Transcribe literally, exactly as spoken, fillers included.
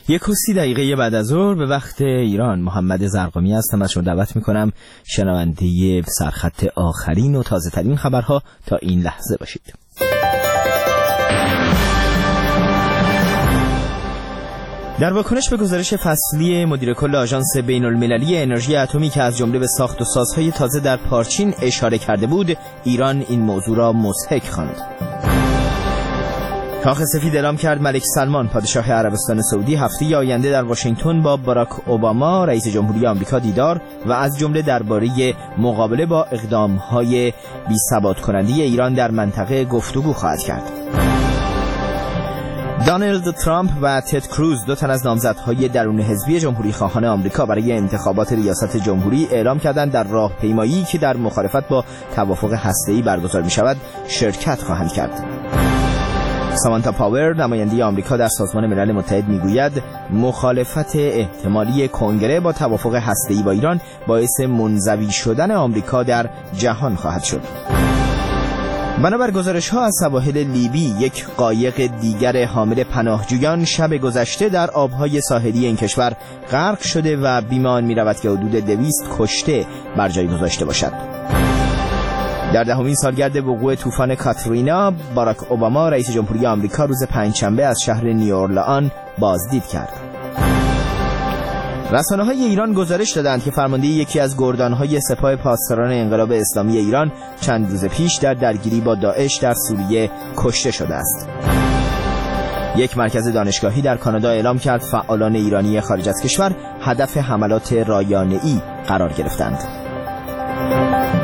یک و سی دقیقه بعد از ظهر به وقت ایران، محمد زرقامی هستم. از شما دعوت میکنم شنونده سرخط آخرین و تازه ترین خبرها تا این لحظه باشید. در واکنش به گزارش فصلی مدیر کل آژانس بین المللی انرژی اتمی که از جمله به ساخت و سازهای تازه در پارچین اشاره کرده بود، ایران این موضوع را مضحک خواند. کاخ سفید اعلام کرد ملک سلمان پادشاه عربستان سعودی هفته آینده در واشنگتن با باراک اوباما رئیس جمهوری آمریکا دیدار و از جمله درباره مقابله با اقدام‌های بی‌ثبات کننده ایران در منطقه گفتگو خواهد کرد. دونالد ترامپ و تد کروز، دو تن از نامزدهای درون حزبی جمهوری خواهان آمریکا برای انتخابات ریاست جمهوری، اعلام کردند در راهپیمایی که در مخالفت با توافق هسته‌ای برگزار می‌شود شرکت خواهند کرد. سامانتا پاور، نماینده آمریکا در سازمان ملل متحد، میگوید مخالفت احتمالی کنگره با توافق هسته‌ای با ایران باعث منزوی شدن آمریکا در جهان خواهد شد. بنابر گزارش‌ها از سواحل لیبی، یک قایق دیگر حامل پناهجویان شب گذشته در آبهای ساحلی این کشور غرق شده و بیمان می‌رود که حدود دویست کشته بر جای گذاشته باشد. در دهمین سالگرد وقوع طوفان کاترینا، باراک اوباما رئیس جمهوری آمریکا روز پنجشنبه از شهر نیوورلئان بازدید کرد. رسانه‌های ایران گزارش دادند که فرمانده یکی از گردان‌های سپاه پاسداران انقلاب اسلامی ایران چند روز پیش در درگیری با داعش در سوریه کشته شده است. یک مرکز دانشگاهی در کانادا اعلام کرد فعالان ایرانی خارج از کشور هدف حملات رایانه‌ای قرار گرفتند.